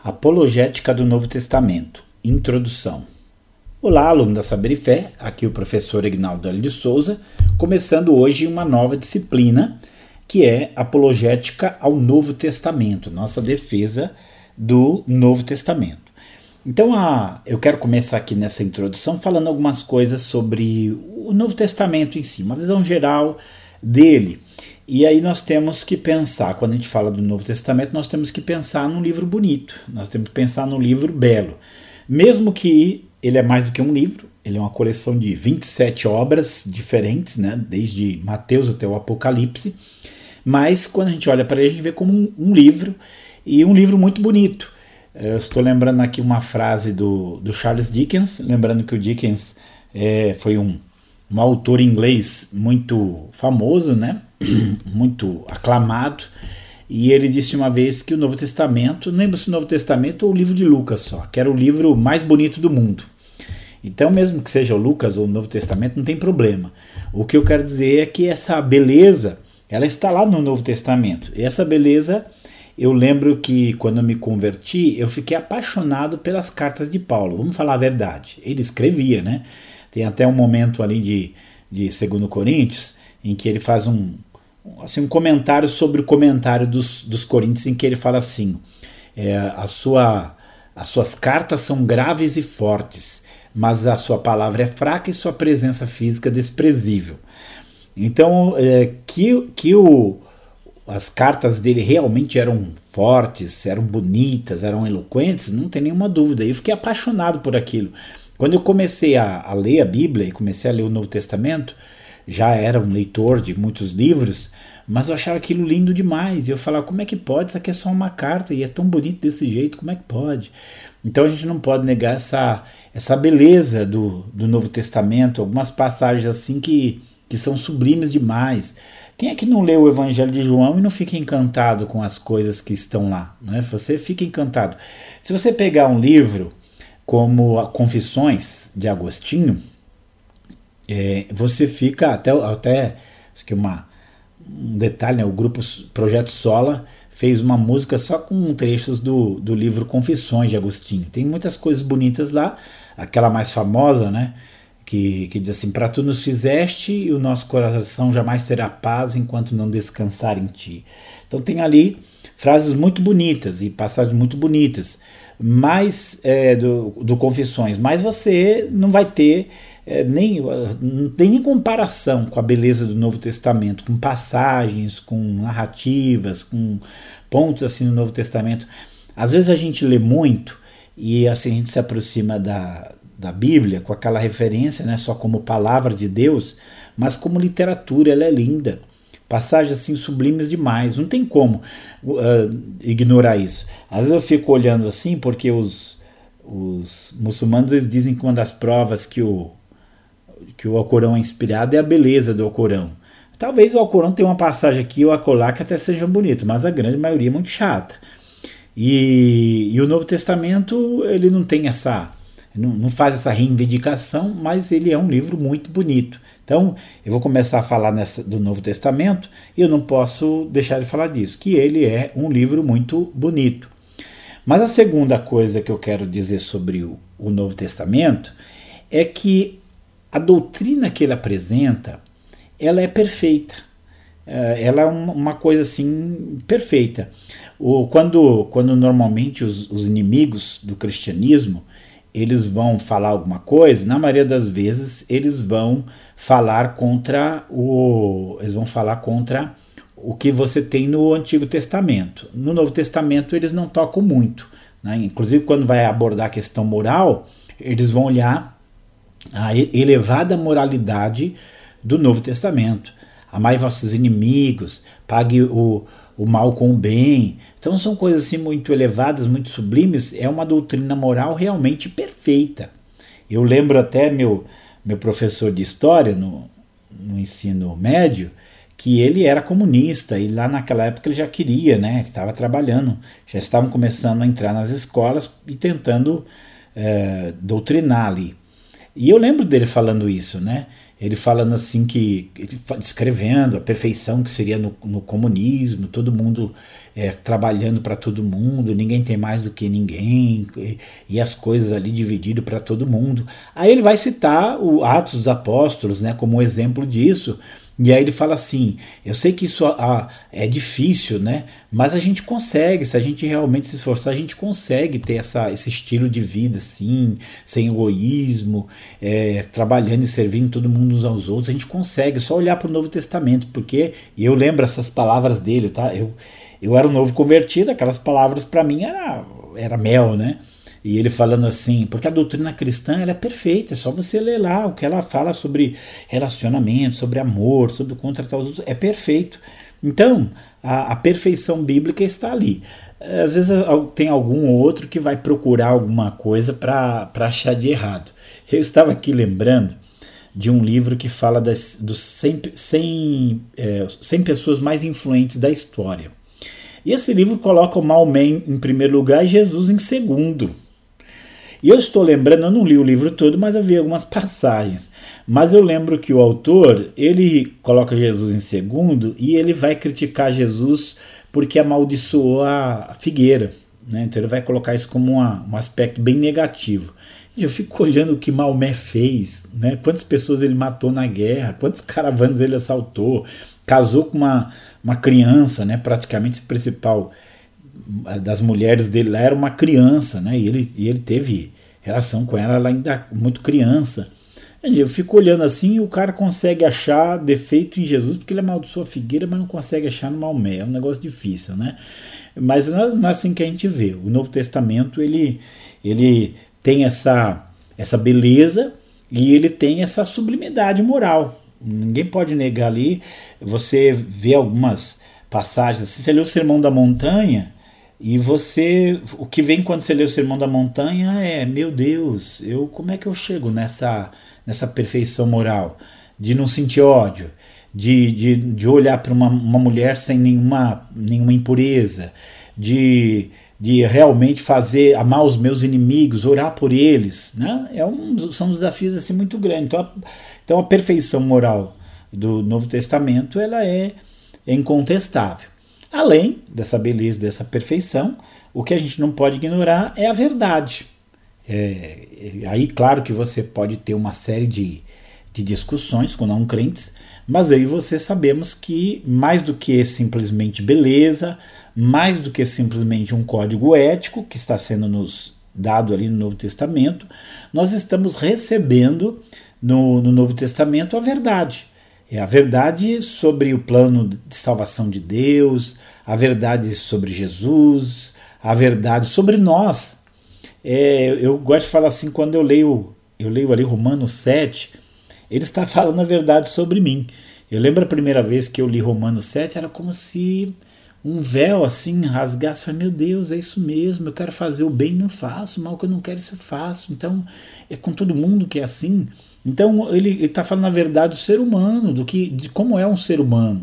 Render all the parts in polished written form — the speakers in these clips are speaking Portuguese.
Apologética do Novo Testamento. Introdução. Olá, aluno da Saber e Fé, aqui o professor Ignaldo L. de Souza, começando hoje uma nova disciplina, que é Apologética ao Novo Testamento, nossa defesa do Novo Testamento. Então, eu quero começar aqui nessa introdução falando algumas coisas sobre o Novo Testamento em si, uma visão geral dele. E aí nós temos que pensar, quando a gente fala do Novo Testamento, nós temos que pensar num livro bonito, nós temos que pensar num livro belo. Mesmo que ele é mais do que um livro, ele é uma coleção de 27 obras diferentes, né, desde Mateus até o Apocalipse, mas quando a gente olha para ele, a gente vê como um livro, e um livro muito bonito. Eu estou lembrando aqui uma frase do Charles Dickens, lembrando que o Dickens foi um autor inglês muito famoso, né? Muito aclamado, e ele disse uma vez que o Novo Testamento, não lembro se o Novo Testamento ou o livro de Lucas só, que era o livro mais bonito do mundo. Então, mesmo que seja o Lucas ou o Novo Testamento, não tem problema. O que eu quero dizer é que essa beleza, ela está lá no Novo Testamento. E essa beleza, eu lembro que quando eu me converti, eu fiquei apaixonado pelas cartas de Paulo. Vamos falar a verdade. Ele escrevia, né? Tem até um momento ali de 2 Coríntios, em que ele faz um comentário sobre o comentário dos Coríntios, em que ele fala assim, as suas cartas são graves e fortes, mas a sua palavra é fraca e sua presença física desprezível. Então, as cartas dele realmente eram fortes, eram bonitas, eram eloquentes, não tem nenhuma dúvida. Eu fiquei apaixonado por aquilo. Quando eu comecei a ler a Bíblia e comecei a ler o Novo Testamento, já era um leitor de muitos livros, mas eu achava aquilo lindo demais. E eu falava, como é que pode? Isso aqui é só uma carta e é tão bonito desse jeito, como é que pode? Então a gente não pode negar essa beleza do Novo Testamento, algumas passagens assim que são sublimes demais. Quem é que não lê o Evangelho de João e não fica encantado com as coisas que estão lá? Né? Você fica encantado. Se você pegar um livro como Confissões de Agostinho, você fica até isso aqui um detalhe, né? O grupo Projeto Sola fez uma música só com trechos do livro Confissões de Agostinho. Tem muitas coisas bonitas lá, aquela mais famosa, né? Que diz assim, para tu nos fizeste e o nosso coração jamais terá paz enquanto não descansar em ti. Então tem ali frases muito bonitas e passagens muito bonitas, mas do Confissões, mas você não vai ter não tem nem comparação com a beleza do Novo Testamento, com passagens, com narrativas, com pontos assim no Novo Testamento. Às vezes a gente lê muito e assim a gente se aproxima da Bíblia com aquela referência, né, só como palavra de Deus, mas como literatura ela é linda. Passagens assim sublimes demais, não tem como ignorar isso. Às vezes eu fico olhando assim porque os muçulmanos eles dizem que uma das provas que o Alcorão é inspirado é a beleza do Alcorão. Talvez o Alcorão tenha uma passagem aqui ou acolá que até seja bonito, mas a grande maioria é muito chata. E o Novo Testamento ele não tem não faz essa reivindicação, mas ele é um livro muito bonito. Então eu vou começar a falar do Novo Testamento e eu não posso deixar de falar disso, que ele é um livro muito bonito. Mas a segunda coisa que eu quero dizer sobre o Novo Testamento é que a doutrina que ele apresenta, ela é perfeita. Ela é uma coisa assim perfeita. Quando normalmente os inimigos do cristianismo eles vão falar alguma coisa, na maioria das vezes eles vão falar contra o que você tem no Antigo Testamento. No Novo Testamento eles não tocam muito, né? Inclusive quando vai abordar a questão moral, eles vão olhar a elevada moralidade do Novo Testamento. Amai vossos inimigos, pague o mal com o bem. Então são coisas assim muito elevadas, muito sublimes. É uma doutrina moral realmente perfeita. Eu lembro até meu professor de história no ensino médio, que ele era comunista e lá naquela época ele já queria, né? Ele estava trabalhando, já estavam começando a entrar nas escolas e tentando doutrinar ali. E eu lembro dele falando isso, né? ele falando assim que, descrevendo a perfeição que seria no comunismo, todo mundo trabalhando para todo mundo, ninguém tem mais do que ninguém, e as coisas ali divididas para todo mundo. Aí ele vai citar o Atos dos Apóstolos, né, como um exemplo disso. E aí ele fala assim, eu sei que isso é difícil, né? Mas a gente consegue, se a gente realmente se esforçar, a gente consegue ter esse estilo de vida, assim, sem egoísmo, trabalhando e servindo todo mundo uns aos outros. A gente consegue, só olhar para o Novo Testamento, porque, e eu lembro essas palavras dele, tá? Eu era um novo convertido, aquelas palavras para mim era mel, né? E ele falando assim, porque a doutrina cristã ela é perfeita, é só você ler lá o que ela fala sobre relacionamento, sobre amor, sobre contratar os outros, é perfeito. Então, a perfeição bíblica está ali. Às vezes tem algum outro que vai procurar alguma coisa para achar de errado. Eu estava aqui lembrando de um livro que fala dos 100 pessoas mais influentes da história. E esse livro coloca o Maomé em primeiro lugar e Jesus em segundo. E eu estou lembrando, eu não li o livro todo, mas eu vi algumas passagens. Mas eu lembro que o autor, ele coloca Jesus em segundo e ele vai criticar Jesus porque amaldiçoou a figueira. Né? Então ele vai colocar isso como um aspecto bem negativo. E eu fico olhando o que Maomé fez, né? Quantas pessoas ele matou na guerra, quantas caravanas ele assaltou, casou com uma criança, né? Praticamente o principal das mulheres dele lá era uma criança, né? E ele teve relação com ela ainda muito criança. Eu fico olhando assim e o cara consegue achar defeito em Jesus porque ele amaldiçoou a figueira, mas não consegue achar no Maomé. É um negócio difícil, né? Mas não é assim que a gente vê. O Novo Testamento ele tem essa beleza e ele tem essa sublimidade moral. Ninguém pode negar ali. Você vê algumas passagens. Se você lê o Sermão da Montanha, e o que vem quando você lê o Sermão da Montanha é, meu Deus, como é que eu chego nessa perfeição moral? De não sentir ódio, de olhar para uma mulher sem nenhuma impureza, de realmente amar os meus inimigos, orar por eles, né? São desafios assim muito grandes. Então a perfeição moral do Novo Testamento ela é incontestável. Além dessa beleza, dessa perfeição, o que a gente não pode ignorar é a verdade. Aí, claro que você pode ter uma série de discussões com não crentes, mas aí sabemos que mais do que simplesmente beleza, mais do que simplesmente um código ético que está sendo nos dado ali no Novo Testamento, nós estamos recebendo no Novo Testamento a verdade. É a verdade sobre o plano de salvação de Deus, a verdade sobre Jesus, a verdade sobre nós. Eu gosto de falar assim, quando eu leio ali Romanos 7, ele está falando a verdade sobre mim. Eu lembro a primeira vez que eu li Romanos 7, era como se um véu assim rasgasse. Eu falei, meu Deus, é isso mesmo, eu quero fazer o bem e não faço, mal que eu não quero isso eu faço. Então, é com todo mundo que é assim. Então ele está falando a verdade do ser humano, de como é um ser humano.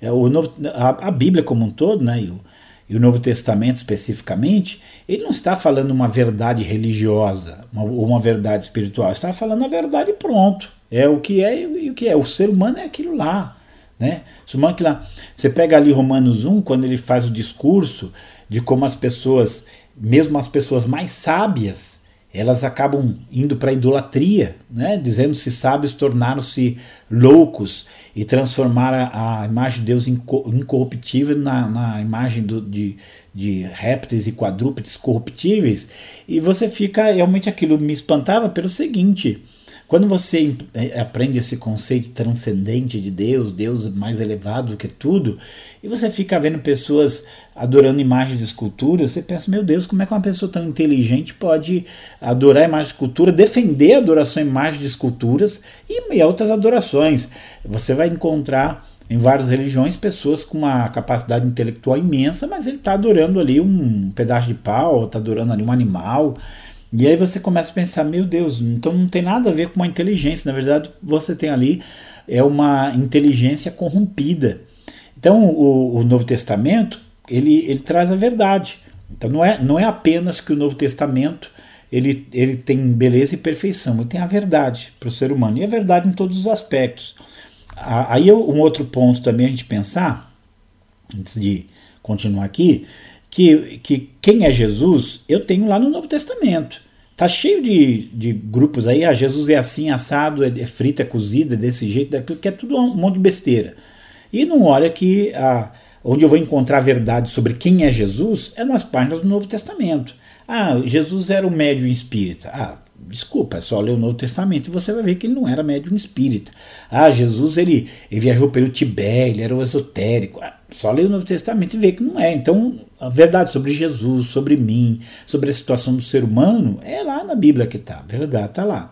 A Bíblia como um todo, né, e o Novo Testamento especificamente, ele não está falando uma verdade religiosa ou uma verdade espiritual, ele está falando a verdade e pronto. É o que é e o que é. O ser humano é aquilo lá. Né? O ser humano é aquilo lá. Você pega ali Romanos 1, quando ele faz o discurso de como as pessoas, mesmo as pessoas mais sábias, elas acabam indo para a idolatria, né? Dizendo-se sábios, tornaram-se loucos e transformaram a imagem de Deus incorruptível na imagem de répteis e quadrúpedes corruptíveis. E você fica, realmente aquilo me espantava pelo seguinte: quando você aprende esse conceito transcendente de Deus mais elevado do que tudo, e você fica vendo pessoas adorando imagens de escultura, você pensa, meu Deus, como é que uma pessoa tão inteligente pode adorar imagem de escultura, defender a adoração a imagens de esculturas e outras adorações? Você vai encontrar em várias religiões pessoas com uma capacidade intelectual imensa, mas ele está adorando ali um pedaço de pau, está adorando ali um animal. E aí você começa a pensar, meu Deus, então não tem nada a ver com uma inteligência. Na verdade, você tem ali uma inteligência corrompida. Então, o Novo Testamento, ele traz a verdade. Então, não é apenas que o Novo Testamento ele tem beleza e perfeição, ele tem a verdade para o ser humano, e a verdade em todos os aspectos. Aí um outro ponto também a gente pensar, antes de continuar aqui, que quem é Jesus, eu tenho lá no Novo Testamento. Tá cheio de grupos aí, Jesus é assim, assado, é frito, é cozido, é desse jeito, daquilo, que é tudo um monte de besteira. E não olha que onde eu vou encontrar a verdade sobre quem é Jesus é nas páginas do Novo Testamento. Jesus era um médium espírita. Desculpa, é só ler o Novo Testamento e você vai ver que ele não era médium espírita. Jesus ele viajou pelo Tibete, ele era um esotérico. Só ler o Novo Testamento e ver que não é. Então, a verdade sobre Jesus, sobre mim, sobre a situação do ser humano, é lá na Bíblia que está. A verdade está lá.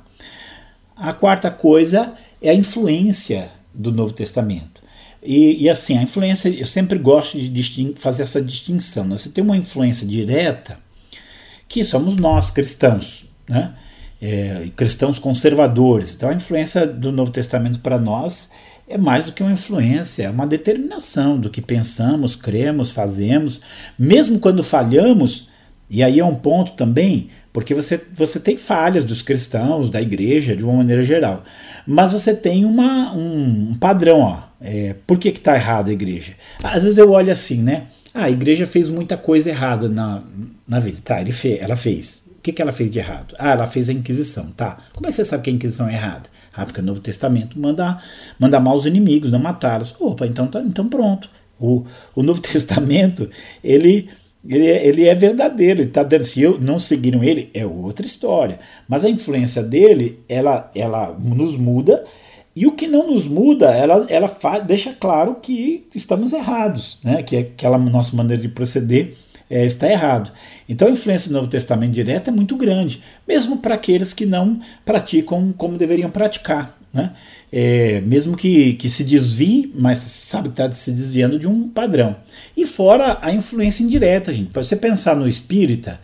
A quarta coisa é a influência do Novo Testamento. E assim, a influência, eu sempre gosto de fazer essa distinção. Né? Você tem uma influência direta, que somos nós, cristãos, né? Cristãos conservadores. Então a influência do Novo Testamento para nós é mais do que uma influência, é uma determinação do que pensamos, cremos, fazemos, mesmo quando falhamos. E aí é um ponto também, porque você tem falhas dos cristãos, da igreja, de uma maneira geral, mas você tem um padrão. Por que está errado a igreja? Às vezes eu olho assim, né? A igreja fez muita coisa errada na vida. Tá, ela fez. O que ela fez de errado? Ela fez a Inquisição. Tá. Como é que você sabe que a Inquisição é errada? Porque o Novo Testamento manda amar os inimigos, não matá-los. Opa, então pronto. O Novo Testamento, ele é verdadeiro. Ele tá dando, se não seguiram ele, é outra história. Mas a influência dele, ela nos muda. E o que não nos muda, ela deixa claro que estamos errados, né? Que aquela nossa maneira de proceder está errado. Então a influência do Novo Testamento direto é muito grande, mesmo para aqueles que não praticam como deveriam praticar, né? Mesmo que se desvie, mas sabe que está se desviando de um padrão. E fora a influência indireta, gente. Para você pensar no espírita,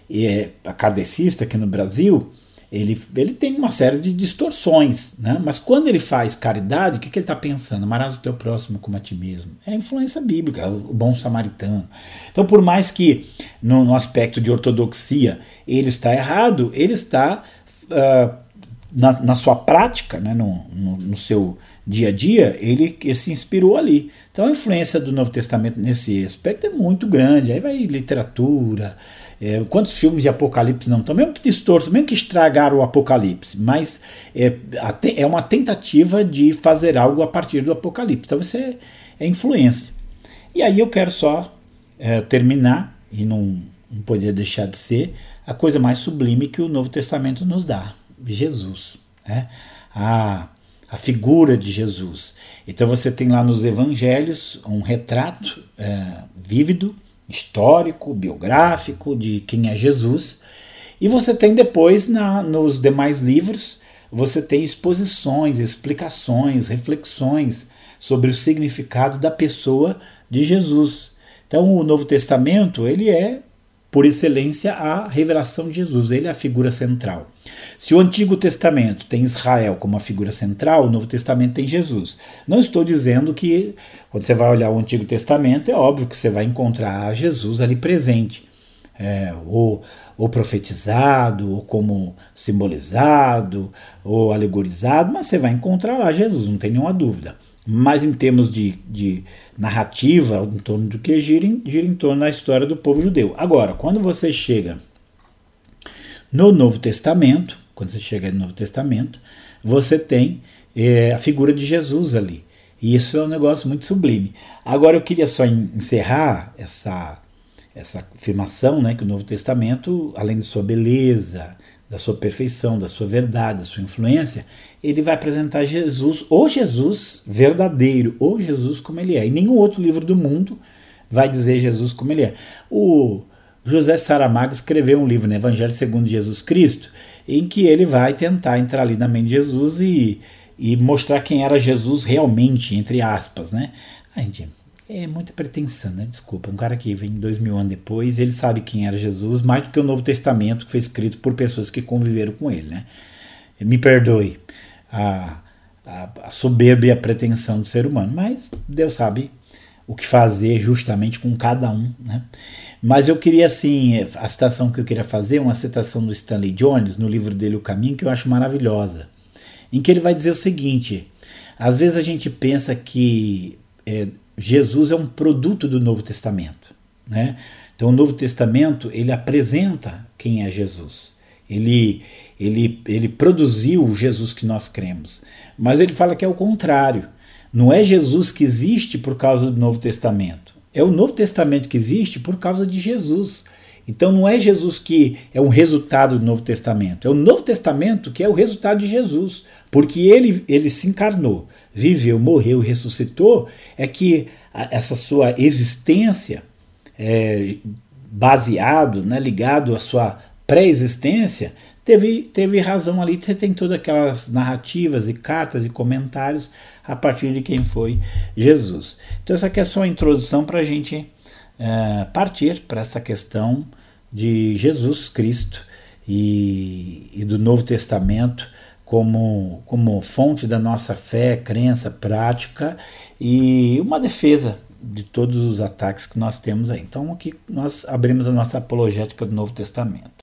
a kardecista aqui no Brasil, ele tem uma série de distorções, né? Mas quando ele faz caridade, o que ele está pensando? Amarás o teu próximo como a ti mesmo. É a influência bíblica, o bom samaritano. Então, por mais que no aspecto de ortodoxia ele está errado, ele está na sua prática, né? no seu dia a dia, ele se inspirou ali. Então a influência do Novo Testamento nesse aspecto é muito grande. Aí vai literatura, quantos filmes de Apocalipse não estão, mesmo que distorçam, mesmo que estragaram o Apocalipse, mas é uma tentativa de fazer algo a partir do Apocalipse. Então isso é influência. E aí eu quero só terminar, e não poderia deixar de ser, a coisa mais sublime que o Novo Testamento nos dá: Jesus, né? A figura de Jesus. Então você tem lá nos evangelhos um retrato vívido, histórico, biográfico de quem é Jesus, e você tem depois nos demais livros, você tem exposições, explicações, reflexões sobre o significado da pessoa de Jesus. Então o Novo Testamento, ele é por excelência a revelação de Jesus, ele é a figura central. Se o Antigo Testamento tem Israel como a figura central, o Novo Testamento tem Jesus. Não estou dizendo que, quando você vai olhar o Antigo Testamento, é óbvio que você vai encontrar Jesus ali presente, ou profetizado, ou como simbolizado, ou alegorizado, mas você vai encontrar lá Jesus, não tem nenhuma dúvida. Mas em termos de narrativa, em torno do que gira em torno da história do povo judeu. Agora, quando você chega no Novo Testamento, você tem a figura de Jesus ali. E isso é um negócio muito sublime. Agora eu queria só encerrar essa afirmação, né, que o Novo Testamento, além de sua beleza, da sua perfeição, da sua verdade, da sua influência, ele vai apresentar Jesus, o Jesus verdadeiro, o Jesus como ele é. E nenhum outro livro do mundo vai dizer Jesus como ele é. O José Saramago escreveu um livro, né, Evangelho segundo Jesus Cristo, em que ele vai tentar entrar ali na mente de Jesus e mostrar quem era Jesus realmente, entre aspas, né? Gente, é muita pretensão, né? Desculpa, um cara que vem 2000 anos depois, ele sabe quem era Jesus, mais do que o Novo Testamento, que foi escrito por pessoas que conviveram com ele, né? Me perdoe a soberba e a pretensão do ser humano, mas Deus sabe o que fazer justamente com cada um, né? Mas eu queria, assim, a citação que eu queria fazer, uma citação do Stanley Jones, no livro dele O Caminho, que eu acho maravilhosa, em que ele vai dizer o seguinte: às vezes a gente pensa que Jesus é um produto do Novo Testamento, né? Então o Novo Testamento ele apresenta quem é Jesus. Ele produziu o Jesus que nós cremos. Mas ele fala que é o contrário. Não é Jesus que existe por causa do Novo Testamento. É o Novo Testamento que existe por causa de Jesus. Então não é Jesus que é um resultado do Novo Testamento. É o Novo Testamento que é o resultado de Jesus. Porque ele se encarnou, viveu, morreu e ressuscitou, é que essa sua existência baseado, né, ligado à sua pré-existência, teve razão ali. Você tem todas aquelas narrativas e cartas e comentários a partir de quem foi Jesus. Então essa aqui é só a introdução para a gente partir para essa questão de Jesus Cristo e do Novo Testamento como fonte da nossa fé, crença, prática e uma defesa de todos os ataques que nós temos aí. Então aqui nós abrimos a nossa apologética do Novo Testamento.